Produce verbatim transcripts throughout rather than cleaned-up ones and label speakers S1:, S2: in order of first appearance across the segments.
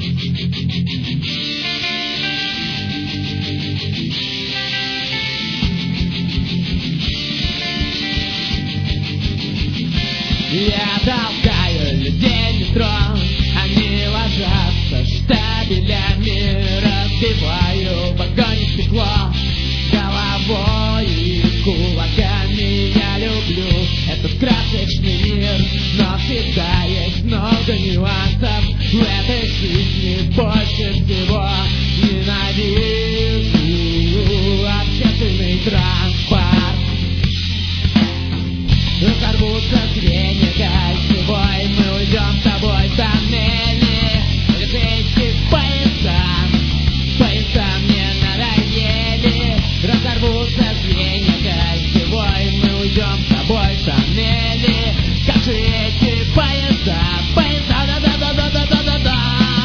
S1: Я толкаю людей в метро, они ложатся штабелями, разбиваю в огонь стекло головой и кулаками. Я люблю этот красочный мир, но всегда есть много нюансов в этой жизни. Больше всего ненавижу общественный транспорт. Разорвутся звенья кольцевой, мы уйдем с тобой в тоннели. Электрические поезда, поезда мне надоели. Разорвутся звенья кольцевой, мы уйдем с тобой в тоннели. Как же эти поезда, поезда, да-да-да-да-да-да-да.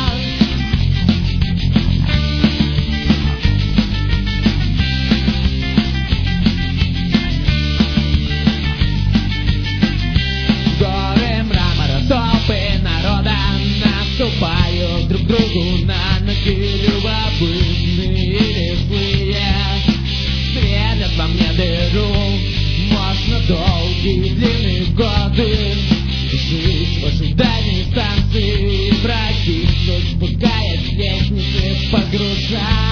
S1: Наступаю друг другу на ноги, любопытные или злые, светят во мне дыру. Можно долгие длинные годы жить в ожидании станции, прокиснуть, спускаясь с лестницы, погружаясь